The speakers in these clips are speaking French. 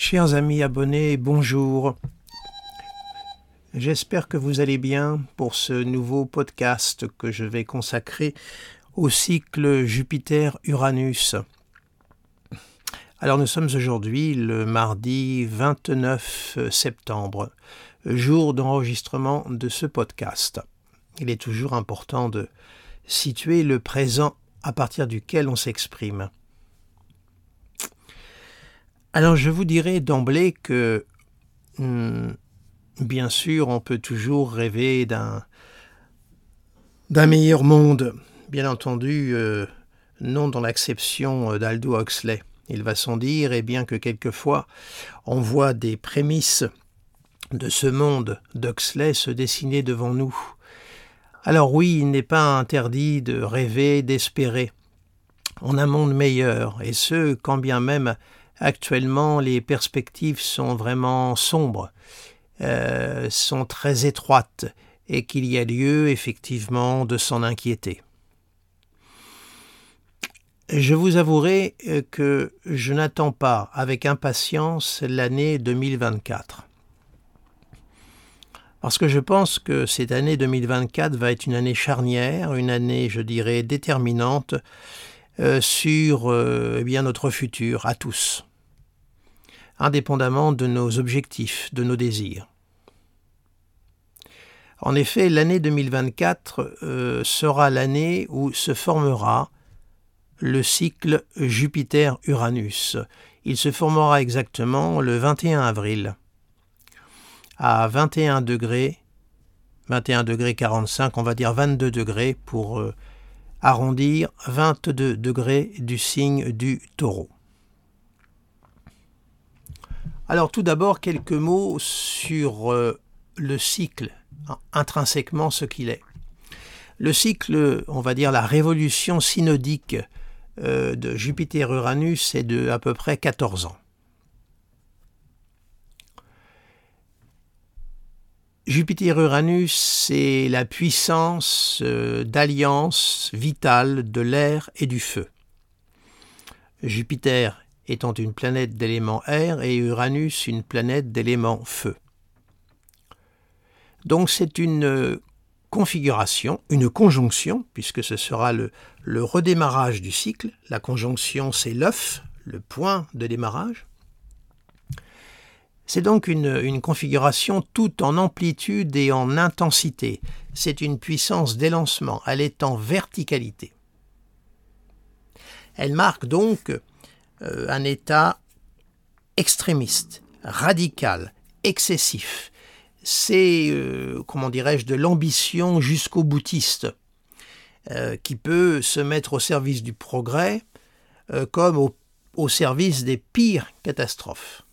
Chers amis abonnés, bonjour. J'espère que vous allez bien pour ce nouveau podcast que je vais consacrer au cycle Jupiter-Uranus. Alors nous sommes aujourd'hui le mardi 29 septembre, jour d'enregistrement de ce podcast. Il est toujours important de situer le présent à partir duquel on s'exprime. Alors je vous dirai d'emblée que, bien sûr, on peut toujours rêver d'un meilleur monde. Bien entendu, non dans l'acception d'Aldous Huxley. Il va sans dire, et bien que quelquefois on voit des prémices de ce monde d'Huxley se dessiner devant nous. Alors oui, il n'est pas interdit de rêver, d'espérer en un monde meilleur, et ce, quand bien même actuellement, les perspectives sont vraiment sombres, sont très étroites et qu'il y a lieu effectivement de s'en inquiéter. Je vous avouerai que je n'attends pas avec impatience l'année 2024. Parce que je pense que cette année 2024 va être une année charnière, une année, je dirais, déterminante sur notre futur à tous, indépendamment de nos objectifs, de nos désirs. En effet, l'année 2024 sera l'année où se formera le cycle Jupiter-Uranus. Il se formera exactement le 21 avril à 21 degrés 45, on va dire 22 degrés pour arrondir, 22 degrés du signe du Taureau. Alors tout d'abord, quelques mots sur le cycle, intrinsèquement ce qu'il est. Le cycle, on va dire la révolution synodique de Jupiter-Uranus est de à peu près 14 ans. Jupiter-Uranus, c'est la puissance d'alliance vitale de l'air et du feu. Jupiter étant une planète d'élément air et Uranus une planète d'élément feu. Donc c'est une configuration, une conjonction, puisque ce sera le redémarrage du cycle. La conjonction, c'est l'œuf, le point de démarrage. C'est donc une configuration tout en amplitude et en intensité. C'est une puissance d'élancement, elle est en verticalité. Elle marque donc un état extrémiste, radical, excessif. C'est, de l'ambition jusqu'au boutiste, qui peut se mettre au service du progrès comme au service des pires catastrophes.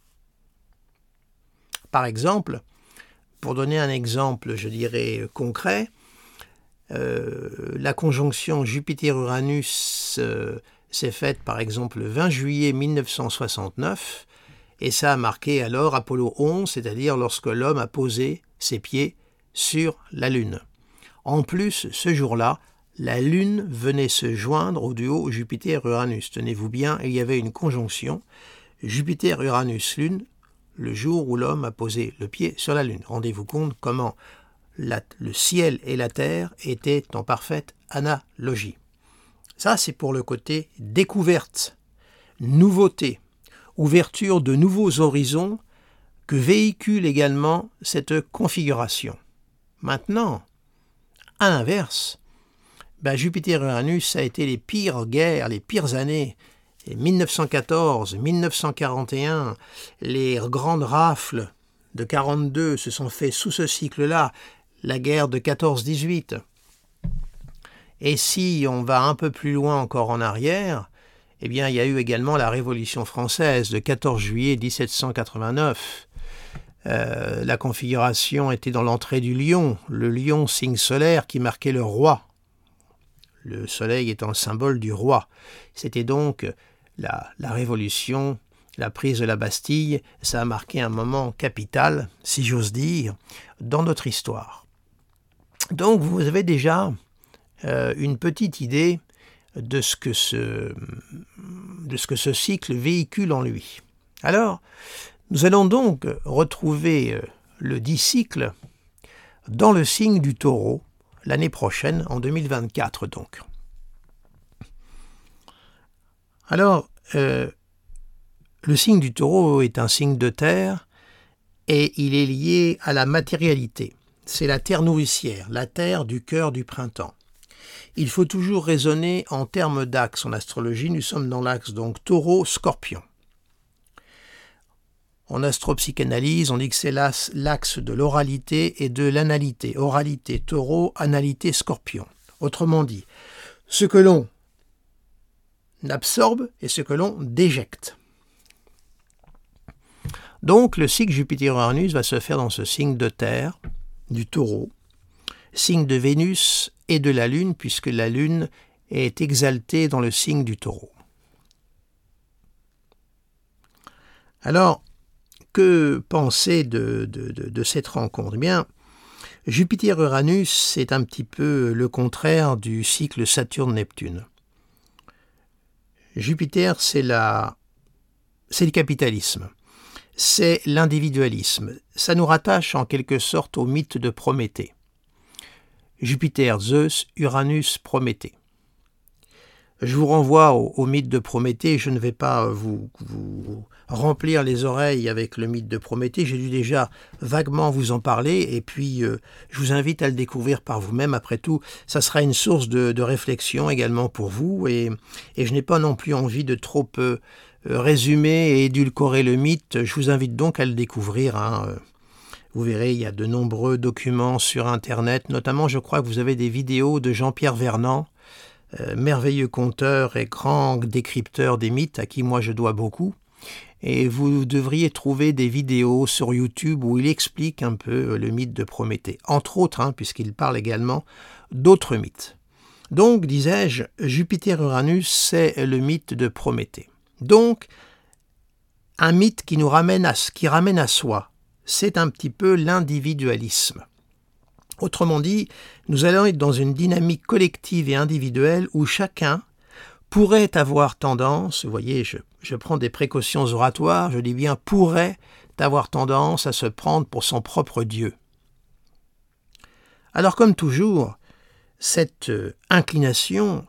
Par exemple, pour donner un exemple, je dirais, concret, la conjonction Jupiter-Uranus s'est faite par exemple le 20 juillet 1969 et ça a marqué alors Apollo 11, c'est-à-dire lorsque l'homme a posé ses pieds sur la Lune. En plus, ce jour-là, la Lune venait se joindre au duo Jupiter-Uranus. Tenez-vous bien, il y avait une conjonction Jupiter-Uranus-Lune le jour où l'homme a posé le pied sur la Lune. Rendez-vous compte comment le ciel et la terre étaient en parfaite analogie. Ça, c'est pour le côté découverte, nouveauté, ouverture de nouveaux horizons que véhicule également cette configuration. Maintenant, à l'inverse, Jupiter-Uranus a été les pires guerres, les pires années. 1914, 1941, les grandes rafles de 42 se sont faites sous ce cycle-là, la guerre de 14-18. Et si on va un peu plus loin encore en arrière, il y a eu également la Révolution française de 14 juillet 1789. La configuration était dans l'entrée du lion, le lion signe solaire qui marquait le roi. Le soleil étant le symbole du roi. C'était donc la Révolution, la prise de la Bastille, ça a marqué un moment capital, si j'ose dire, dans notre histoire. Donc vous avez déjà une petite idée de ce que ce cycle véhicule en lui. Alors, nous allons donc retrouver le dit cycle dans le signe du Taureau l'année prochaine, en 2024 donc. Alors, le signe du Taureau est un signe de terre et il est lié à la matérialité. C'est la terre nourricière, la terre du cœur du printemps. Il faut toujours raisonner en termes d'axe. En astrologie, nous sommes dans l'axe donc Taureau-Scorpion. En astropsychanalyse, on dit que c'est l'axe de l'oralité et de l'analité. Oralité, Taureau, analité, Scorpion. Autrement dit, ce que l'on absorbe et ce que l'on déjecte. Donc, le cycle Jupiter-Uranus va se faire dans ce signe de terre, du Taureau, signe de Vénus et de la Lune, puisque la Lune est exaltée dans le signe du Taureau. Alors, que penser de cette rencontre ? Eh bien, Jupiter-Uranus, c'est un petit peu le contraire du cycle Saturne-Neptune. Jupiter, c'est le capitalisme, c'est l'individualisme. Ça nous rattache en quelque sorte au mythe de Prométhée. Jupiter, Zeus, Uranus, Prométhée. Je vous renvoie au mythe de Prométhée. Je ne vais pas vous remplir les oreilles avec le mythe de Prométhée. J'ai dû déjà vaguement vous en parler et puis je vous invite à le découvrir par vous-même. Après tout, ça sera une source de réflexion également pour vous et je n'ai pas non plus envie de trop résumer et édulcorer le mythe. Je vous invite donc à le découvrir. Vous verrez, il y a de nombreux documents sur Internet. Notamment, je crois que vous avez des vidéos de Jean-Pierre Vernant, merveilleux conteur et grand décrypteur des mythes, à qui moi je dois beaucoup. Et vous devriez trouver des vidéos sur YouTube où il explique un peu le mythe de Prométhée. Entre autres, puisqu'il parle également d'autres mythes. Donc, disais-je, Jupiter-Uranus, c'est le mythe de Prométhée. Donc, un mythe qui ramène à soi. C'est un petit peu l'individualisme. Autrement dit, nous allons être dans une dynamique collective et individuelle où chacun pourrait avoir tendance, vous voyez, je prends des précautions oratoires, je dis bien pourrait avoir tendance à se prendre pour son propre Dieu. Alors comme toujours, cette inclination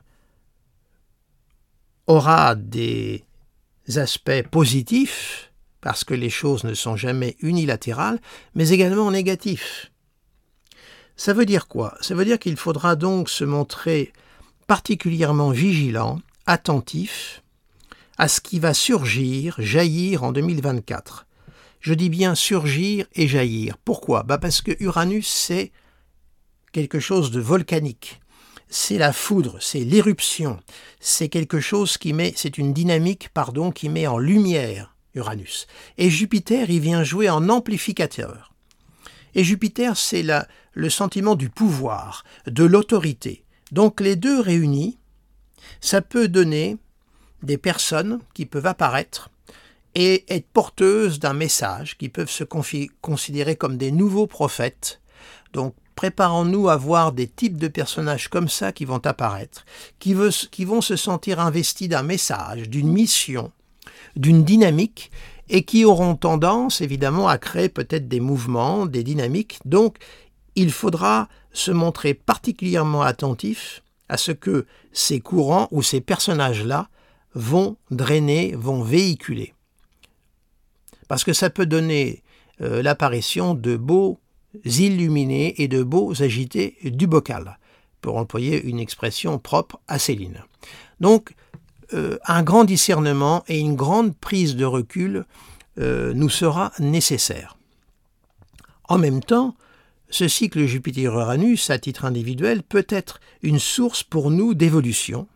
aura des aspects positifs, parce que les choses ne sont jamais unilatérales, mais également négatifs. Ça veut dire quoi ? Ça veut dire qu'il faudra donc se montrer particulièrement vigilant, attentif à ce qui va surgir, jaillir en 2024. Je dis bien surgir et jaillir. Pourquoi ? Parce que Uranus, c'est quelque chose de volcanique. C'est la foudre, c'est l'éruption. C'est quelque chose c'est une dynamique, qui met en lumière Uranus. Et Jupiter, il vient jouer en amplificateur. Et Jupiter, c'est le sentiment du pouvoir, de l'autorité. Donc les deux réunis, ça peut donner des personnes qui peuvent apparaître et être porteuses d'un message, qui peuvent se considérer comme des nouveaux prophètes. Donc préparons-nous à voir des types de personnages comme ça qui vont apparaître, qui vont se sentir investis d'un message, d'une mission, d'une dynamique, et qui auront tendance, évidemment, à créer peut-être des mouvements, des dynamiques. Donc, il faudra se montrer particulièrement attentif à ce que ces courants ou ces personnages-là vont drainer, vont véhiculer. Parce que ça peut donner l'apparition de beaux illuminés et de beaux agités du bocal, pour employer une expression propre à Céline. Donc, un grand discernement et une grande prise de recul nous sera nécessaire. En même temps, ce cycle Jupiter-Uranus, à titre individuel, peut être une source pour nous d'évolution,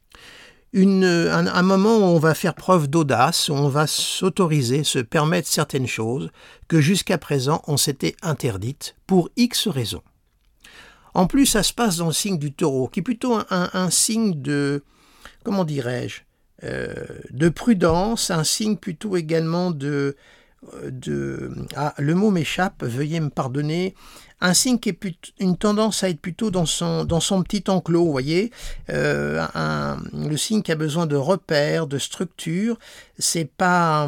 un moment où on va faire preuve d'audace, où on va s'autoriser, se permettre certaines choses que jusqu'à présent on s'était interdites pour X raisons. En plus, ça se passe dans le signe du Taureau, qui est plutôt un signe de, comment dirais-je, de prudence, un signe plutôt également le mot m'échappe, veuillez me pardonner, un signe qui est une tendance à être plutôt dans son petit enclos, vous voyez, le signe qui a besoin de repères, de structure, c'est pas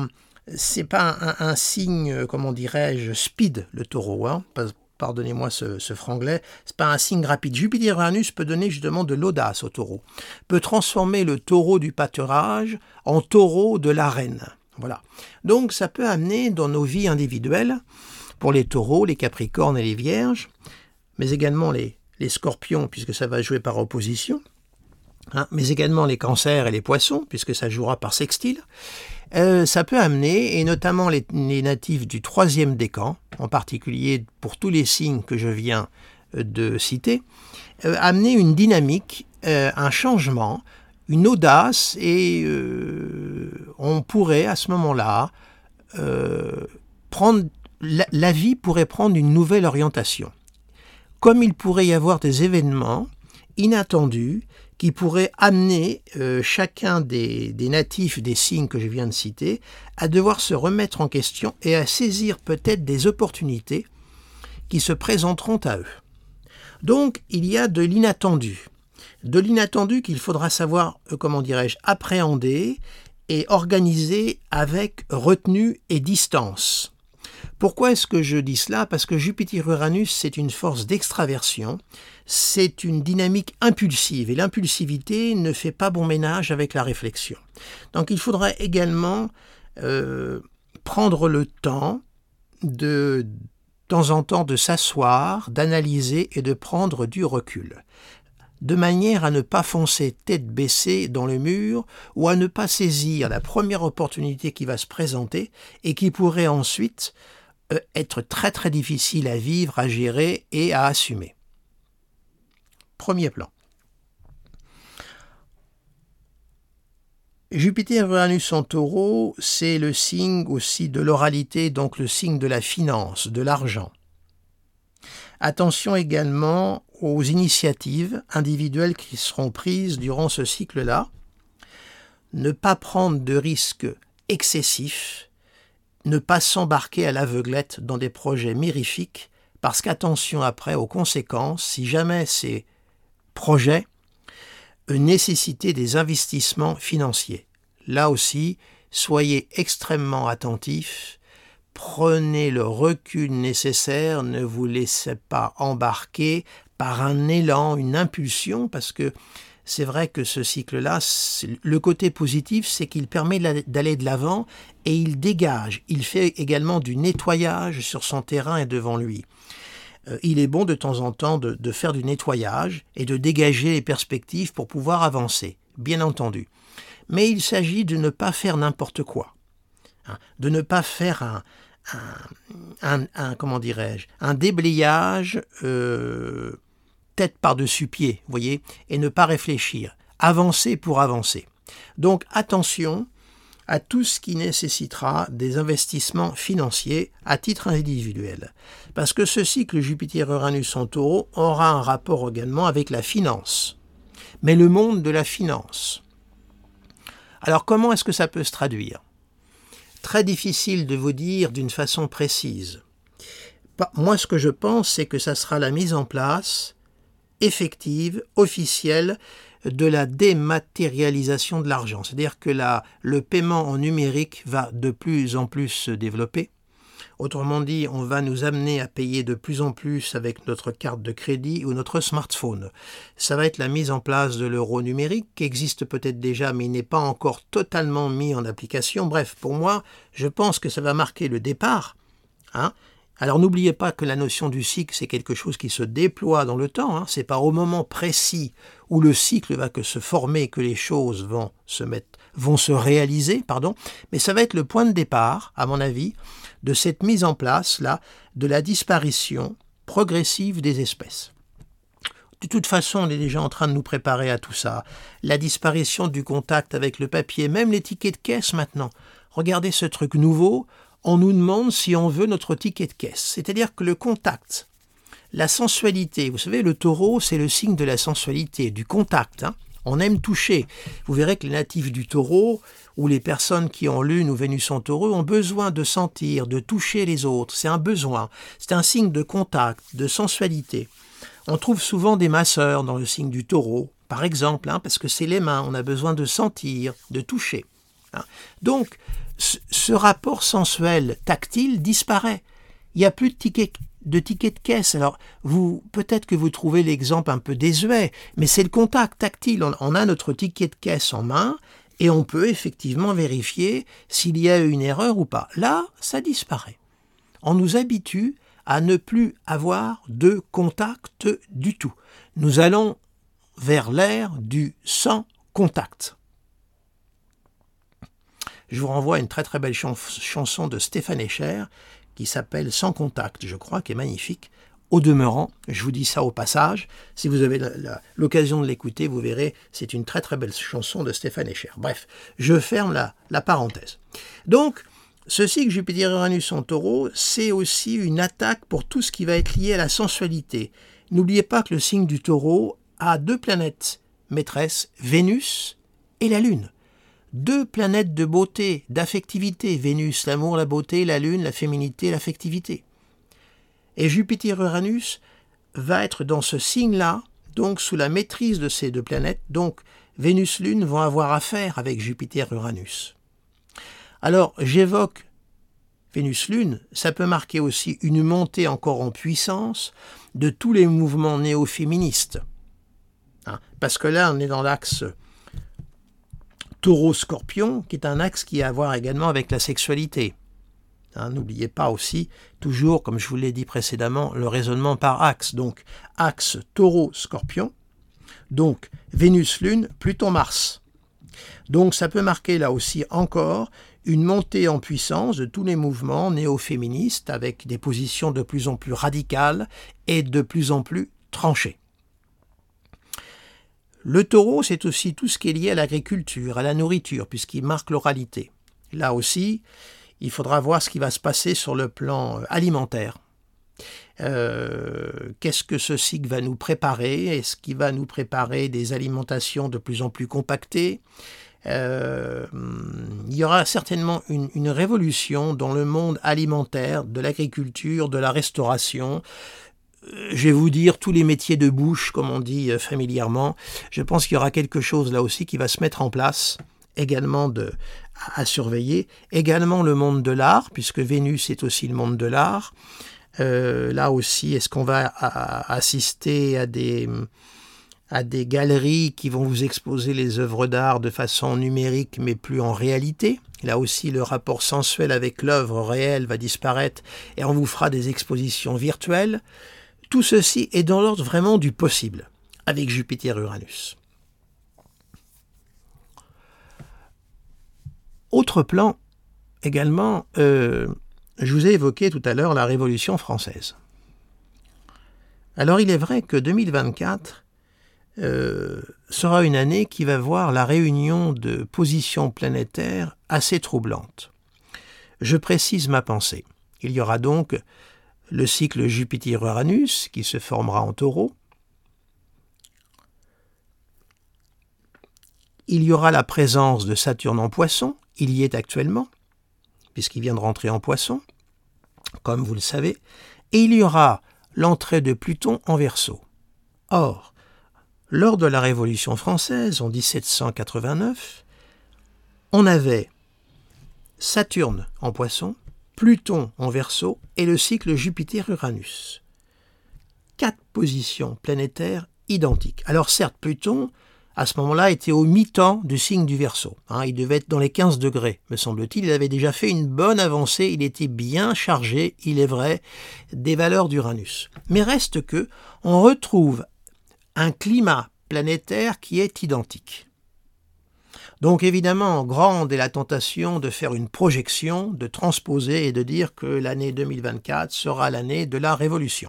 c'est pas un signe, comment dirais-je, speed, le taureau, hein. Pardonnez-moi ce franglais, c'est pas un signe rapide. Jupiter-Uranus peut donner justement de l'audace au taureau, peut transformer le taureau du pâturage en taureau de l'arène. Voilà. Donc ça peut amener dans nos vies individuelles, pour les taureaux, les capricornes et les vierges, mais également les scorpions, puisque ça va jouer par opposition, hein, mais également les cancers et les poissons, puisque ça jouera par sextile. Ça peut amener, et notamment les natifs du 3e décan, en particulier pour tous les signes que je viens de citer, amener une dynamique, un changement, une audace, et on pourrait à ce moment-là prendre, la vie pourrait prendre une nouvelle orientation. Comme il pourrait y avoir des événements inattendus qui pourraient amener chacun des natifs des signes que je viens de citer à devoir se remettre en question et à saisir peut-être des opportunités qui se présenteront à eux. Donc il y a de l'inattendu qu'il faudra savoir, comment dirais-je, appréhender et organiser avec retenue et distance. Pourquoi est-ce que je dis cela? Parce que Jupiter-Uranus, c'est une force d'extraversion, c'est une dynamique impulsive, et l'impulsivité ne fait pas bon ménage avec la réflexion. Donc il faudrait également prendre le temps de temps en temps de s'asseoir, d'analyser et de prendre du recul, de manière à ne pas foncer tête baissée dans le mur ou à ne pas saisir la première opportunité qui va se présenter et qui pourrait ensuite être très très difficile à vivre, à gérer et à assumer. Premier plan. Jupiter-Uranus en taureau, c'est le signe aussi de l'oralité, donc le signe de la finance, de l'argent. Attention également aux initiatives individuelles qui seront prises durant ce cycle-là. Ne pas prendre de risques excessifs, ne pas s'embarquer à l'aveuglette dans des projets mirifiques, parce qu'attention après aux conséquences, si jamais ces projets nécessitaient des investissements financiers. Là aussi, soyez extrêmement attentifs, prenez le recul nécessaire, ne vous laissez pas embarquer par un élan, une impulsion, parce que c'est vrai que ce cycle-là, le côté positif, c'est qu'il permet d'aller de l'avant et il dégage. Il fait également du nettoyage sur son terrain et devant lui. Il est bon de temps en temps de faire du nettoyage et de dégager les perspectives pour pouvoir avancer, bien entendu. Mais il s'agit de ne pas faire n'importe quoi, hein, de ne pas faire comment dirais-je, un déblayage tête par-dessus pied, voyez, et ne pas réfléchir, avancer pour avancer. Donc attention à tout ce qui nécessitera des investissements financiers à titre individuel. Parce que ce cycle Jupiter-Uranus en taureau aura un rapport également avec la finance, mais le monde de la finance. Alors comment est-ce que ça peut se traduire? Très difficile de vous dire d'une façon précise. Moi, ce que je pense, c'est que ça sera la mise en place effective, officielle, de la dématérialisation de l'argent. C'est-à-dire que le paiement en numérique va de plus en plus se développer. Autrement dit, on va nous amener à payer de plus en plus avec notre carte de crédit ou notre smartphone. Ça va être la mise en place de l'euro numérique, qui existe peut-être déjà, mais il n'est pas encore totalement mis en application. Bref, pour moi, je pense que ça va marquer le départ, hein. Alors n'oubliez pas que la notion du cycle, c'est quelque chose qui se déploie dans le temps. Hein. C'est pas au moment précis où le cycle va que se former que les choses vont se réaliser, mais ça va être le point de départ, à mon avis, de cette mise en place là de la disparition progressive des espèces. De toute façon, on est déjà en train de nous préparer à tout ça. La disparition du contact avec le papier, même les tickets de caisse maintenant. Regardez ce truc nouveau. On nous demande si on veut notre ticket de caisse. C'est-à-dire que le contact, la sensualité, vous savez, le taureau, c'est le signe de la sensualité, du contact. Hein. On aime toucher. Vous verrez que les natifs du taureau, ou les personnes qui ont Lune ou Vénus en taureau, ont besoin de sentir, de toucher les autres. C'est un besoin. C'est un signe de contact, de sensualité. On trouve souvent des masseurs dans le signe du taureau, par exemple, hein, parce que c'est les mains. On a besoin de sentir, de toucher. hein. Donc, ce rapport sensuel tactile disparaît. Il n'y a plus de ticket de caisse. Alors, peut-être que vous trouvez l'exemple un peu désuet, mais c'est le contact tactile. On a notre ticket de caisse en main et on peut effectivement vérifier s'il y a eu une erreur ou pas. Là, ça disparaît. On nous habitue à ne plus avoir de contact du tout. Nous allons vers l'ère du sans contact. Je vous renvoie à une très très belle chanson de Stéphane Escher qui s'appelle Sans contact, je crois, qui est magnifique. Au demeurant, je vous dis ça au passage, si vous avez l'occasion de l'écouter, vous verrez, c'est une très très belle chanson de Stéphane Escher. Bref, je ferme la parenthèse. Donc, ce cycle Jupiter-Uranus en Taureau, c'est aussi une attaque pour tout ce qui va être lié à la sensualité. N'oubliez pas que le signe du Taureau a 2 planètes maîtresses, Vénus et la Lune. 2 planètes de beauté, d'affectivité, Vénus, l'amour, la beauté, la Lune, la féminité, l'affectivité. Et Jupiter-Uranus va être dans ce signe-là, donc sous la maîtrise de ces 2 planètes, donc Vénus-Lune vont avoir affaire avec Jupiter-Uranus. Alors, j'évoque Vénus-Lune, ça peut marquer aussi une montée encore en puissance de tous les mouvements néo-féministes. Parce que là, on est dans l'axe Taureau-Scorpion, qui est un axe qui a à voir également avec la sexualité. N'oubliez pas aussi, toujours, comme je vous l'ai dit précédemment, le raisonnement par axe. Donc, axe Taureau-Scorpion, donc Vénus-Lune, Pluton-Mars. Donc, ça peut marquer là aussi encore une montée en puissance de tous les mouvements néo-féministes avec des positions de plus en plus radicales et de plus en plus tranchées. Le Taureau, c'est aussi tout ce qui est lié à l'agriculture, à la nourriture, puisqu'il marque l'oralité. Là aussi, il faudra voir ce qui va se passer sur le plan alimentaire. Qu'est-ce que ce cycle va nous préparer? Est-ce qu'il va nous préparer des alimentations de plus en plus compactées? Il y aura certainement une révolution dans le monde alimentaire, de l'agriculture, de la restauration. Je vais vous dire tous les métiers de bouche, comme on dit familièrement. Je pense qu'il y aura quelque chose là aussi qui va se mettre en place, également à surveiller. Également le monde de l'art, puisque Vénus est aussi le monde de l'art. Là aussi, est-ce qu'on va assister à des galeries qui vont vous exposer les œuvres d'art de façon numérique, mais plus en réalité? Là aussi, le rapport sensuel avec l'œuvre réelle va disparaître et on vous fera des expositions virtuelles. Tout ceci est dans l'ordre vraiment du possible, avec Jupiter-Uranus. Autre plan, également, je vous ai évoqué tout à l'heure la Révolution française. Alors il est vrai que 2024 sera une année qui va voir la réunion de positions planétaires assez troublantes. Je précise ma pensée. Il y aura donc le cycle Jupiter-Uranus qui se formera en Taureau. Il y aura la présence de Saturne en Poisson, il y est actuellement, puisqu'il vient de rentrer en Poisson, comme vous le savez, et il y aura l'entrée de Pluton en Verseau. Or, lors de la Révolution française, en 1789, on avait Saturne en Poisson, Pluton en Verseau et le cycle Jupiter-Uranus. 4 positions planétaires identiques. Alors certes, Pluton, à ce moment-là, était au mi-temps du signe du Verseau. Il devait être dans les 15 degrés, me semble-t-il. Il avait déjà fait une bonne avancée, il était bien chargé, il est vrai, des valeurs d'Uranus. Mais reste que, on retrouve un climat planétaire qui est identique. Donc évidemment, grande est la tentation de faire une projection, de transposer et de dire que l'année 2024 sera l'année de la Révolution.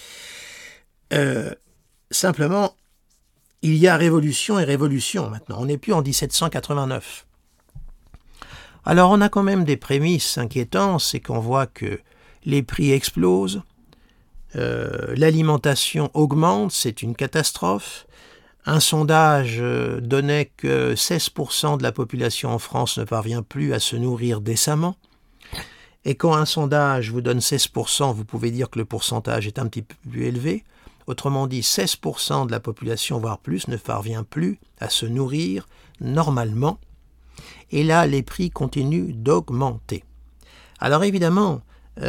Simplement, il y a révolution et révolution maintenant. On n'est plus en 1789. Alors on a quand même des prémices inquiétantes, c'est qu'on voit que les prix explosent, l'alimentation augmente, c'est une catastrophe. Un sondage donnait que 16% de la population en France ne parvient plus à se nourrir décemment. Et quand un sondage vous donne 16%, vous pouvez dire que le pourcentage est un petit peu plus élevé. Autrement dit, 16% de la population, voire plus, ne parvient plus à se nourrir normalement. et là les prix continuent d'augmenter. Alors évidemment,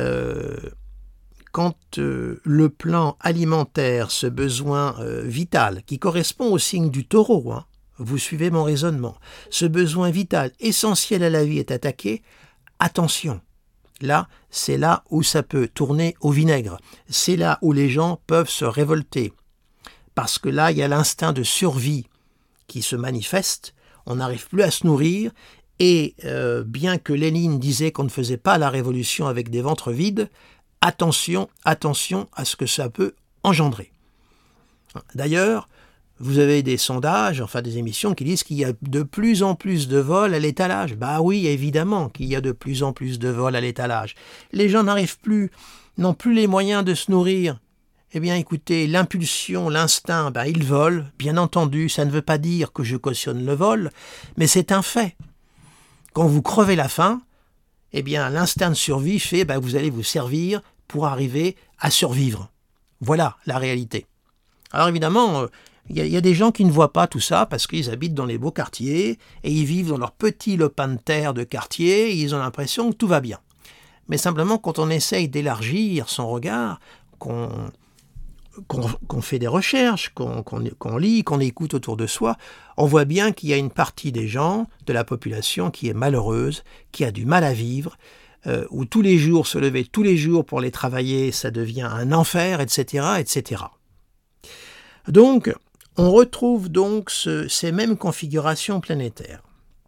quand le plan alimentaire, ce besoin vital, qui correspond au signe du taureau, vous suivez mon raisonnement, ce besoin vital, essentiel à la vie est attaqué, attention, là, c'est là où ça peut tourner au vinaigre, c'est là où les gens peuvent se révolter, parce que là, il y a l'instinct de survie qui se manifeste, on n'arrive plus à se nourrir, et bien que Lénine disait qu'on ne faisait pas la révolution avec des ventres vides, attention à ce que ça peut engendrer. D'ailleurs, vous avez des sondages, enfin des émissions qui disent qu'il y a de plus en plus de vols à l'étalage. Bah oui, évidemment qu'il y a de plus en plus de vols à l'étalage. Les gens n'ont plus les moyens de se nourrir. Eh bien écoutez, l'impulsion, l'instinct, ils volent. Bien entendu, ça ne veut pas dire que je cautionne le vol, mais c'est un fait. Quand vous crevez la faim, eh bien l'instinct de survie fait que vous allez vous servir pour arriver à survivre. Voilà la réalité. Alors évidemment, il y a des gens qui ne voient pas tout ça parce qu'ils habitent dans les beaux quartiers et ils vivent dans leur petit lopin de terre de quartier et ils ont l'impression que tout va bien. Mais simplement, quand on essaye d'élargir son regard, qu'on fait des recherches, qu'on lit, qu'on écoute autour de soi, on voit bien qu'il y a une partie des gens, de la population, qui est malheureuse, qui a du mal à vivre, où tous les jours, se lever tous les jours pour les travailler, ça devient un enfer, etc., etc. Donc, on retrouve donc ces mêmes configurations planétaires.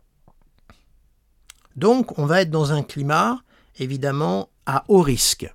Donc, on va être dans un climat, évidemment, à haut risque.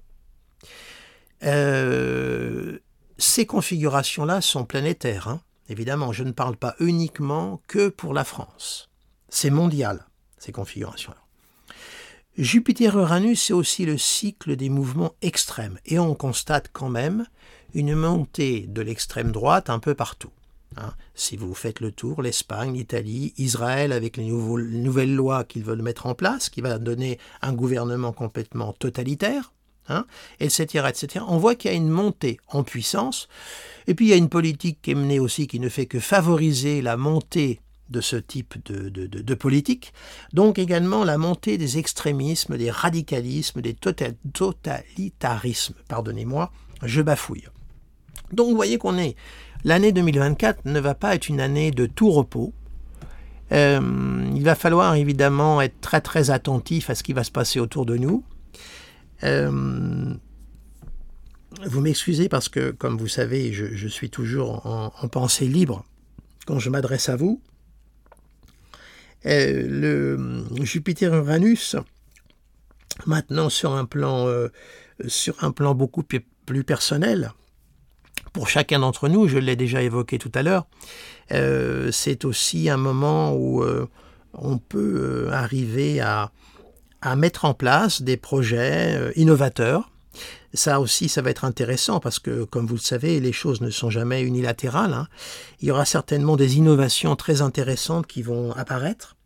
Ces configurations-là sont planétaires, évidemment. Je ne parle pas uniquement que pour la France. C'est mondial, ces configurations-là. Jupiter-Uranus, c'est aussi le cycle des mouvements extrêmes. Et on constate quand même une montée de l'extrême droite un peu partout. Si vous faites le tour, l'Espagne, l'Italie, Israël avec les nouvelles lois qu'ils veulent mettre en place, qui va donner un gouvernement complètement totalitaire, etc., etc. On voit qu'il y a une montée en puissance. Et puis il y a une politique qui est menée aussi qui ne fait que favoriser la montée de ce type de politique. Donc également la montée des extrémismes, des radicalismes, des totalitarismes. Pardonnez-moi, je bafouille. Donc vous voyez l'année 2024 ne va pas être une année de tout repos. Il va falloir évidemment être très très attentif à ce qui va se passer autour de nous. Vous m'excusez parce que, comme vous savez, je suis toujours en pensée libre quand je m'adresse à vous. Le Jupiter-Uranus, maintenant sur un plan beaucoup plus personnel, pour chacun d'entre nous, je l'ai déjà évoqué tout à l'heure, c'est aussi un moment où on peut arriver à mettre en place des projets innovateurs. Ça aussi, ça va être intéressant parce que, comme vous le savez, les choses ne sont jamais unilatérales. Il y aura certainement des innovations très intéressantes qui vont apparaître.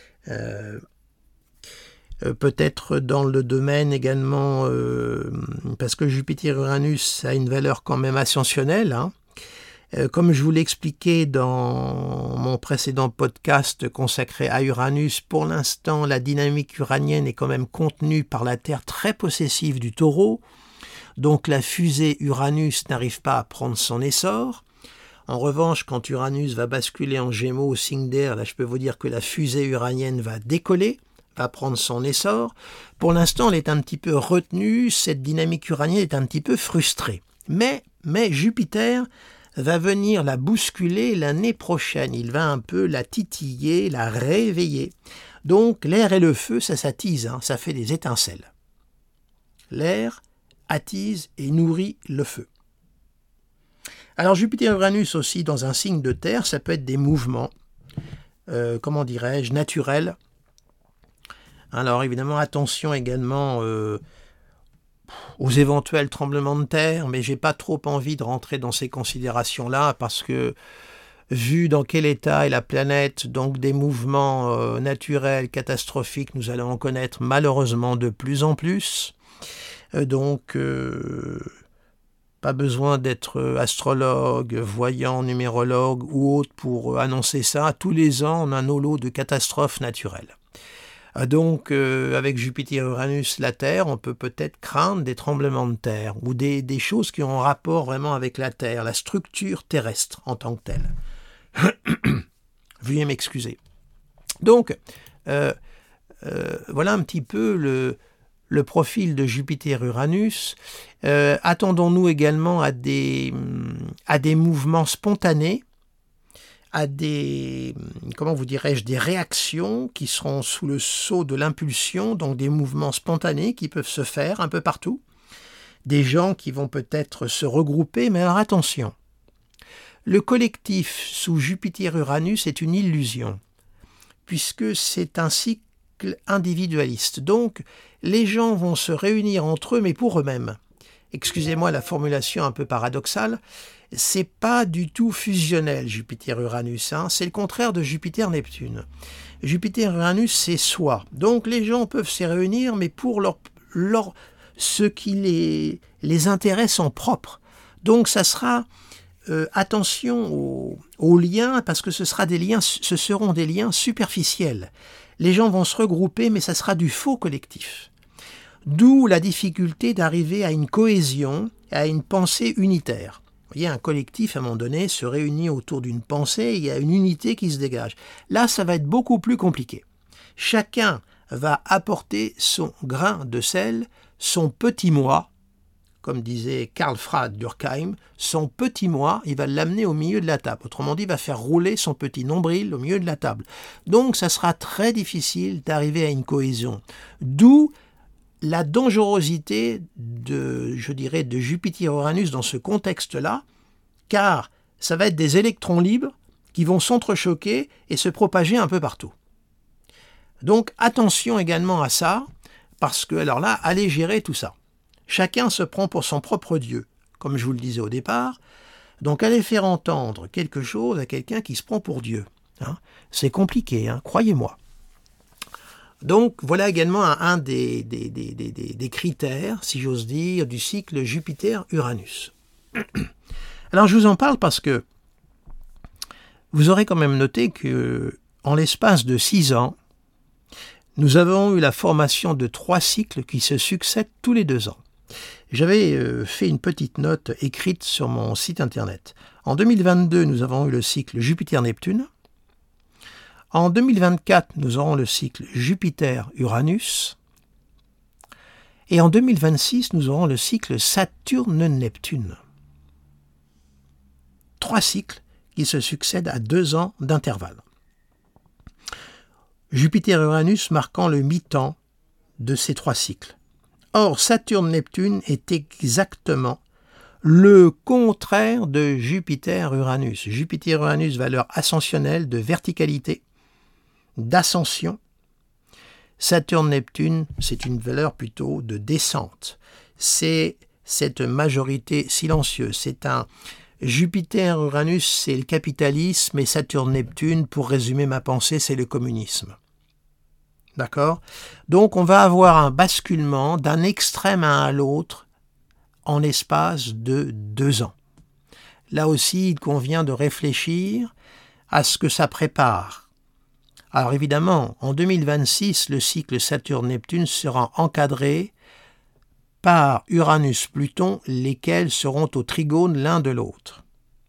Peut-être dans le domaine également, parce que Jupiter-Uranus a une valeur quand même ascensionnelle. Comme je vous l'ai expliqué dans mon précédent podcast consacré à Uranus, pour l'instant, la dynamique uranienne est quand même contenue par la Terre très possessive du Taureau. Donc la fusée Uranus n'arrive pas à prendre son essor. En revanche, quand Uranus va basculer en Gémeaux au signe d'air, là je peux vous dire que la fusée uranienne va décoller, va prendre son essor. Pour l'instant, elle est un petit peu retenue, cette dynamique uranienne est un petit peu frustrée. Mais Jupiter va venir la bousculer l'année prochaine. Il va un peu la titiller, la réveiller. Donc l'air et le feu, ça s'attise, ça fait des étincelles. L'air attise et nourrit le feu. Alors Jupiter-Uranus aussi dans un signe de terre, ça peut être des mouvements, naturels. Alors évidemment, attention également aux éventuels tremblements de terre, mais j'ai pas trop envie de rentrer dans ces considérations-là parce que vu dans quel état est la planète, donc des mouvements naturels, catastrophiques, nous allons en connaître malheureusement de plus en plus. Donc, pas besoin d'être astrologue, voyant, numérologue ou autre pour annoncer ça. Tous les ans, on a nos lots de catastrophes naturelles. Donc, avec Jupiter-Uranus, la Terre, on peut peut-être craindre des tremblements de terre ou des choses qui ont un rapport vraiment avec la Terre, la structure terrestre en tant que telle. Veuillez m'excuser. Donc, voilà un petit peu le profil de Jupiter-Uranus. Attendons-nous également à des mouvements spontanés, à des réactions qui seront sous le sceau de l'impulsion, donc des mouvements spontanés qui peuvent se faire un peu partout, des gens qui vont peut-être se regrouper, mais alors attention, le collectif sous Jupiter-Uranus est une illusion, puisque c'est un cycle individualiste, donc les gens vont se réunir entre eux, mais pour eux-mêmes. Excusez-moi la formulation un peu paradoxale, c'est pas du tout fusionnel Jupiter-Uranus, c'est le contraire de Jupiter-Neptune. Jupiter-Uranus c'est soi, donc les gens peuvent se réunir mais pour ce qui les intéresse en propre. Donc ça sera attention aux liens parce que ce seront des liens superficiels. Les gens vont se regrouper mais ça sera du faux collectif. D'où la difficulté d'arriver à une cohésion, à une pensée unitaire. Vous voyez, un collectif, à un moment donné, se réunit autour d'une pensée, il y a une unité qui se dégage. Là, ça va être beaucoup plus compliqué. Chacun va apporter son grain de sel, son petit moi, comme disait Karl Frath Durkheim, son petit moi, il va l'amener au milieu de la table. Autrement dit, il va faire rouler son petit nombril au milieu de la table. Donc, ça sera très difficile d'arriver à une cohésion. D'où la dangerosité de Jupiter-Uranus dans ce contexte-là, car ça va être des électrons libres qui vont s'entrechoquer et se propager un peu partout. Donc attention également à ça, parce que alors là, allez gérer tout ça. Chacun se prend pour son propre Dieu, comme je vous le disais au départ, donc allez faire entendre quelque chose à quelqu'un qui se prend pour Dieu. C'est compliqué, croyez-moi. Donc voilà également un des critères, si j'ose dire, du cycle Jupiter-Uranus. Alors je vous en parle parce que vous aurez quand même noté que en l'espace de 6 ans, nous avons eu la formation de 3 cycles qui se succèdent tous les 2 ans. J'avais fait une petite note écrite sur mon site internet. En 2022, nous avons eu le cycle Jupiter-Neptune. En 2024, nous aurons le cycle Jupiter-Uranus. Et en 2026, nous aurons le cycle Saturne-Neptune. 3 cycles qui se succèdent à 2 ans d'intervalle. Jupiter-Uranus marquant le mi-temps de ces 3 cycles. Or, Saturne-Neptune est exactement le contraire de Jupiter-Uranus. Jupiter-Uranus, valeur ascensionnelle de verticalité, d'ascension. Saturne-Neptune, c'est une valeur plutôt de descente. C'est cette majorité silencieuse. C'est un Jupiter-Uranus, c'est le capitalisme, et Saturne-Neptune, pour résumer ma pensée, c'est le communisme. D'accord ? Donc on va avoir un basculement d'un extrême à l'autre en l'espace de 2 ans. Là aussi, il convient de réfléchir à ce que ça prépare. Alors évidemment, en 2026, le cycle Saturne-Neptune sera encadré par Uranus-Pluton, lesquels seront au trigone l'un de l'autre.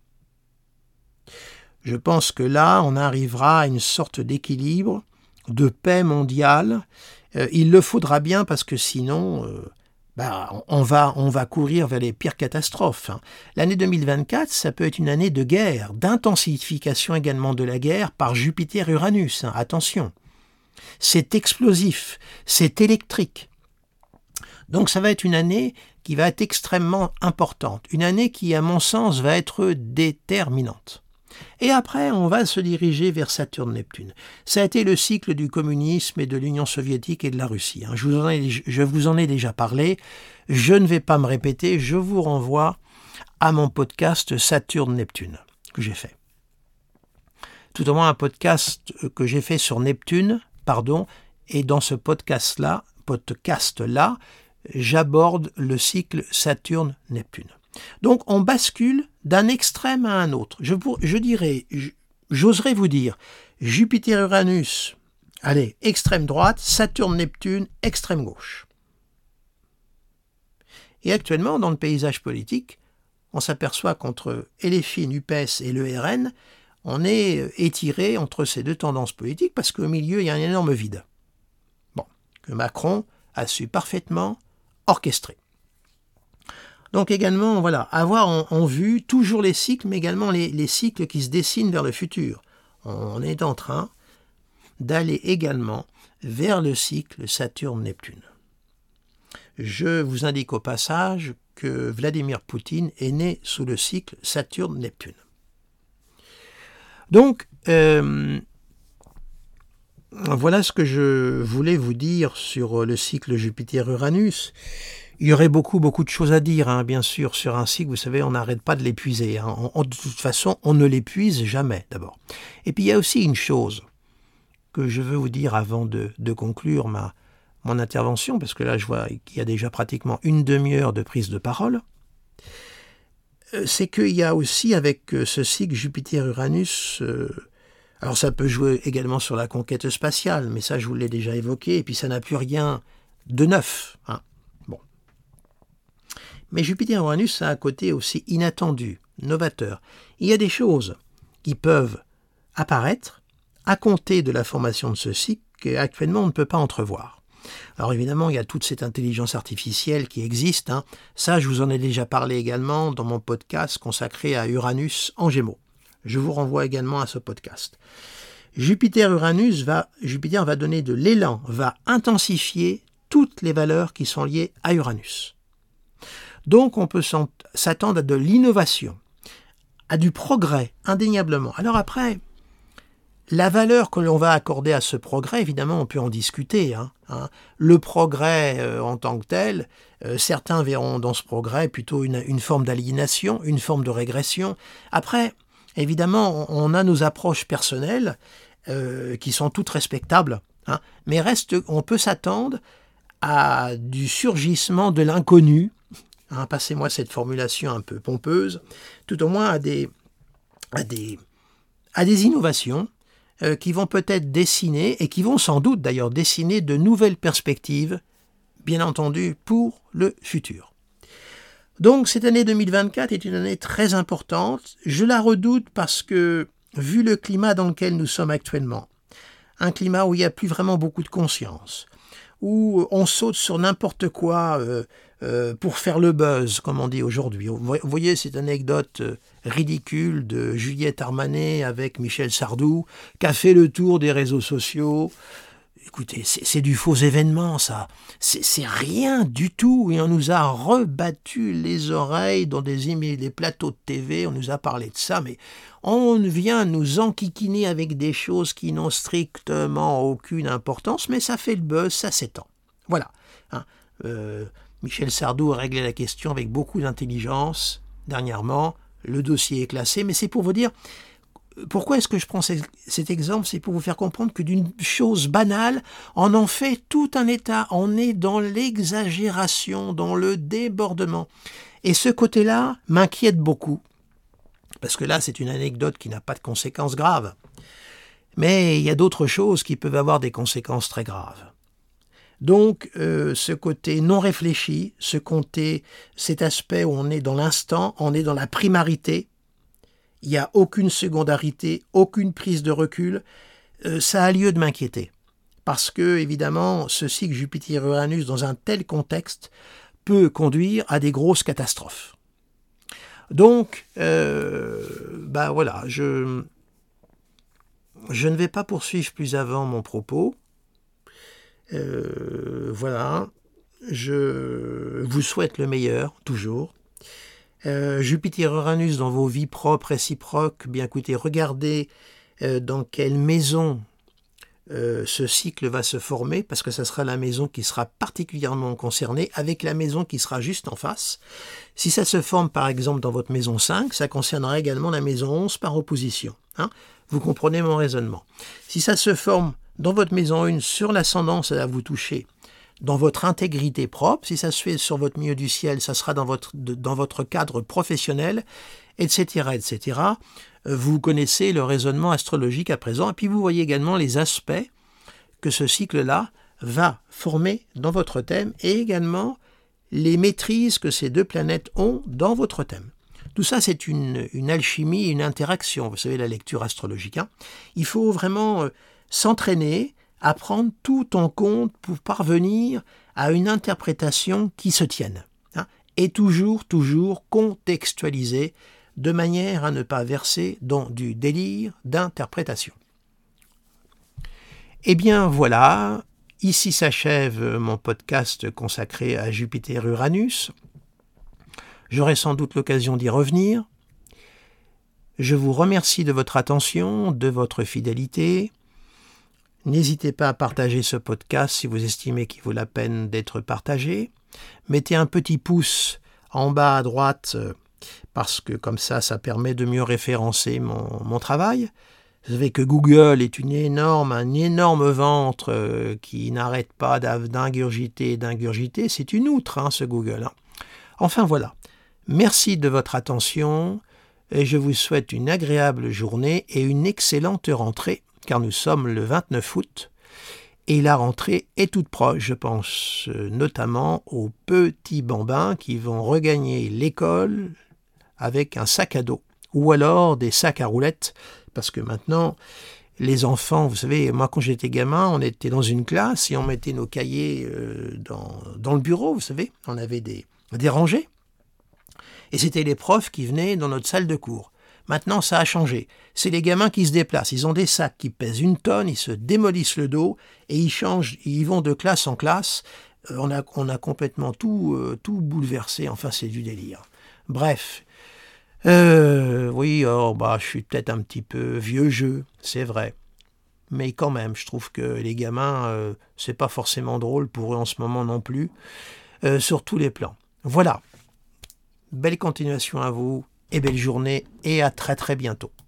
Je pense que là, on arrivera à une sorte d'équilibre, de paix mondiale. Il le faudra bien parce que sinon, on va courir vers les pires catastrophes. L'année 2024, ça peut être une année de guerre, d'intensification également de la guerre par Jupiter-Uranus. Attention, c'est explosif, c'est électrique. Donc ça va être une année qui va être extrêmement importante, une année qui, à mon sens, va être déterminante. Et après, on va se diriger vers Saturne-Neptune. Ça a été le cycle du communisme et de l'Union soviétique et de la Russie. Je vous en ai déjà parlé. Je ne vais pas me répéter. Je vous renvoie à mon podcast Saturne-Neptune que j'ai fait. Tout au moins un podcast que j'ai fait sur Neptune, et dans ce podcast-là, j'aborde le cycle Saturne-Neptune. Donc on bascule d'un extrême à un autre. J'oserais vous dire, Jupiter-Uranus Allez, extrême droite, Saturne-Neptune, extrême gauche. Et actuellement, dans le paysage politique, on s'aperçoit qu'entre LFI, NUPES et le RN, on est étiré entre ces deux tendances politiques parce qu'au milieu, il y a un énorme vide. Bon, que Macron a su parfaitement orchestrer. Donc également, voilà, avoir en vue toujours les cycles, mais également les cycles qui se dessinent vers le futur. On est en train d'aller également vers le cycle Saturne-Neptune. Je vous indique au passage que Vladimir Poutine est né sous le cycle Saturne-Neptune. Donc, voilà ce que je voulais vous dire sur le cycle Jupiter-Uranus. Il y aurait beaucoup de choses à dire, bien sûr, sur un cycle. Vous savez, on n'arrête pas de l'épuiser. De toute façon, on ne l'épuise jamais, d'abord. Et puis, il y a aussi une chose que je veux vous dire avant de conclure mon intervention, parce que là, je vois qu'il y a déjà pratiquement une demi-heure de prise de parole. C'est qu'il y a aussi, avec ce cycle Jupiter-Uranus, alors ça peut jouer également sur la conquête spatiale, mais ça, je vous l'ai déjà évoqué, et puis ça n'a plus rien de neuf. Bon. Mais Jupiter-Uranus a un côté aussi inattendu, novateur. Il y a des choses qui peuvent apparaître à compter de la formation de ce cycle qu'actuellement on ne peut pas entrevoir. Alors évidemment, il y a toute cette intelligence artificielle qui existe. Ça, je vous en ai déjà parlé également dans mon podcast consacré à Uranus en Gémeaux. Je vous renvoie également à ce podcast. Jupiter va donner de l'élan, va intensifier toutes les valeurs qui sont liées à Uranus. Donc on peut s'attendre à de l'innovation, à du progrès, indéniablement. Alors après, la valeur que l'on va accorder à ce progrès, évidemment, on peut en discuter. Le progrès en tant que tel, certains verront dans ce progrès plutôt une forme d'aliénation, une forme de régression. Après, évidemment, on a nos approches personnelles qui sont toutes respectables, mais on peut s'attendre à du surgissement de l'inconnu, passez-moi cette formulation un peu pompeuse, tout au moins à des innovations qui vont peut-être dessiner, et qui vont sans doute d'ailleurs dessiner de nouvelles perspectives, bien entendu, pour le futur. Donc cette année 2024 est une année très importante. Je la redoute parce que, vu le climat dans lequel nous sommes actuellement, un climat où il n'y a plus vraiment beaucoup de conscience, où on saute sur n'importe quoi pour faire le buzz, comme on dit aujourd'hui. Vous voyez cette anecdote ridicule de Juliette Armanet avec Michel Sardou, qui a fait le tour des réseaux sociaux. Écoutez, c'est du faux événement, ça. C'est rien du tout. Et on nous a rebattu les oreilles dans des plateaux de TV. On nous a parlé de ça, mais on vient nous enquiquiner avec des choses qui n'ont strictement aucune importance, mais ça fait le buzz, ça s'étend. Voilà. Michel Sardou a réglé la question avec beaucoup d'intelligence dernièrement. Le dossier est classé, mais c'est pour vous dire pourquoi est-ce que je prends cet exemple. C'est pour vous faire comprendre que d'une chose banale, on en fait tout un état. On est dans l'exagération, dans le débordement. Et ce côté-là m'inquiète beaucoup. Parce que là, c'est une anecdote qui n'a pas de conséquences graves. Mais il y a d'autres choses qui peuvent avoir des conséquences très graves. Donc, ce côté non réfléchi, cet aspect où on est dans l'instant, on est dans la primarité, il n'y a aucune secondarité, aucune prise de recul, ça a lieu de m'inquiéter. Parce que, évidemment, ce cycle Jupiter-Uranus, dans un tel contexte, peut conduire à des grosses catastrophes. Donc, voilà, je ne vais pas poursuivre plus avant mon propos. Voilà, je vous souhaite le meilleur, toujours. Jupiter-Uranus dans vos vies propres, réciproques, bien écoutez, regardez dans quelle maison ce cycle va se former, parce que ça sera la maison qui sera particulièrement concernée, avec la maison qui sera juste en face. Si ça se forme par exemple dans votre maison 5, ça concernera également la maison 11 par opposition. Vous comprenez mon raisonnement. Si ça se forme dans votre maison 1 sur l'ascendant, ça va vous toucher dans votre intégrité propre. Si ça se fait sur votre milieu du ciel, ça sera dans votre cadre professionnel, etc., etc. Vous connaissez le raisonnement astrologique à présent. Et puis vous voyez également les aspects que ce cycle-là va former dans votre thème et également les maîtrises que ces deux planètes ont dans votre thème. Tout ça, c'est une alchimie, une interaction. Vous savez, la lecture astrologique. Il faut vraiment s'entraîner, à prendre tout en compte pour parvenir à une interprétation qui se tienne. Et toujours contextualiser de manière à ne pas verser dans du délire d'interprétation. Eh bien voilà, ici s'achève mon podcast consacré à Jupiter-Uranus. J'aurai sans doute l'occasion d'y revenir. Je vous remercie de votre attention, de votre fidélité. N'hésitez pas à partager ce podcast si vous estimez qu'il vaut la peine d'être partagé. Mettez un petit pouce en bas à droite parce que comme ça permet de mieux référencer mon travail. Vous savez que Google est un énorme ventre qui n'arrête pas d'ingurgiter. C'est une outre, ce Google. Enfin voilà. Merci de votre attention et je vous souhaite une agréable journée et une excellente rentrée, car nous sommes le 29 août et la rentrée est toute proche. Je pense notamment aux petits bambins qui vont regagner l'école avec un sac à dos ou alors des sacs à roulettes, parce que maintenant, les enfants, vous savez, moi quand j'étais gamin, on était dans une classe et on mettait nos cahiers dans le bureau, vous savez, on avait des rangées. Et c'était les profs qui venaient dans notre salle de cours. Maintenant, ça a changé. C'est les gamins qui se déplacent. Ils ont des sacs qui pèsent 1 tonne, ils se démolissent le dos et ils vont de classe en classe. On a complètement tout bouleversé. Enfin, c'est du délire. Bref. Oui, je suis peut-être un petit peu vieux jeu, c'est vrai. Mais quand même, je trouve que les gamins, c'est pas forcément drôle pour eux en ce moment non plus, sur tous les plans. Voilà. Belle continuation à vous et belle journée et à très très bientôt.